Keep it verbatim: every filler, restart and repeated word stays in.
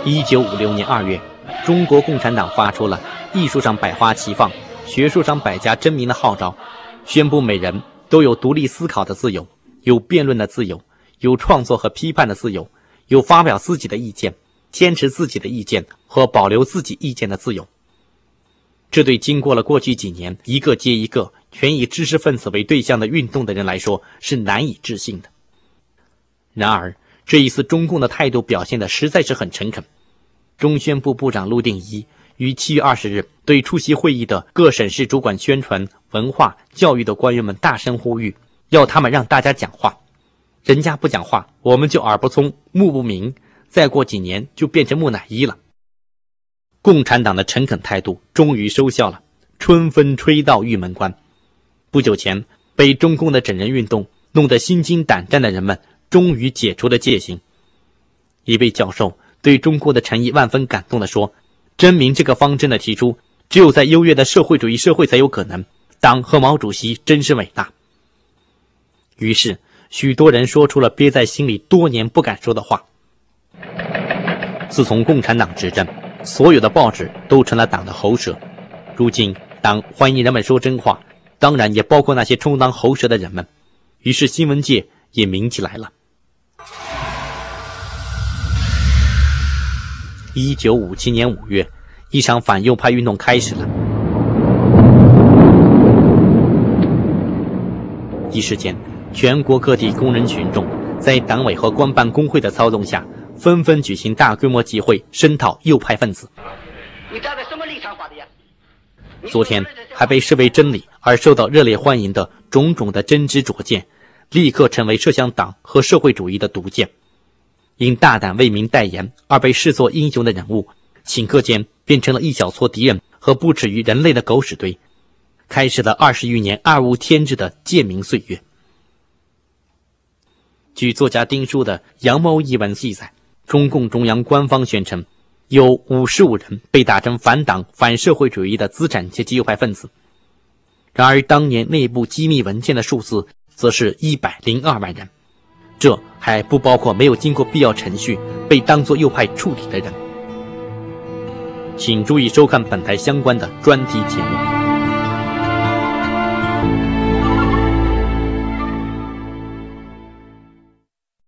一九五六年二月，中国共产党发出了艺术上百花齐放，学术上百家争鸣的号召，宣布每人都有独立思考的自由，有辩论的自由，有创作和批判的自由，有发表自己的意见，坚持自己的意见和保留自己意见的自由。这对经过了过去几年一个接一个全以知识分子为对象的运动的人来说是难以置信的。然而这一次中共的态度表现得实在是很诚恳。中宣部部长陆定一于七月二十日对出席会议的各省市主管宣传、文化、教育的官员们大声呼吁，要他们让大家讲话。人家不讲话，我们就耳不聪、目不明，再过几年就变成木乃伊了。共产党的诚恳态度终于收效了，春风吹到玉门关。不久前被中共的整人运动弄得心惊胆战的人们终于解除了戒心。一位教授对中国的诚意万分感动地说，真明这个方针的提出，只有在优越的社会主义社会才有可能，党和毛主席真是伟大。于是许多人说出了憋在心里多年不敢说的话。自从共产党执政，所有的报纸都成了党的喉舌，如今党欢迎人们说真话，当然也包括那些充当喉舌的人们，于是新闻界也明起来了。一九五七年五月，一场反右派运动开始了。一时间，全国各地工人群众在党委和官办工会的操纵下，纷纷举行大规模集会，声讨右派分子。 你站在什么立场发的言？ 昨天还被视为真理而受到热烈欢迎的种种的真知灼见，立刻成为射向党和社会主义的毒箭。因大胆为民代言而被视作英雄的人物，顷刻间变成了一小撮敌人和不耻于人类的狗屎堆，开始了二十余年二无天日的贱民岁月。据作家丁书的《阳谋》一文记载，中共中央官方宣称有五十五人被打成反党反社会主义的资产阶级右派分子，然而当年内部机密文件的数字则是一百零二万人，这还不包括没有经过必要程序被当作右派处理的人。请注意收看本台相关的专题节目。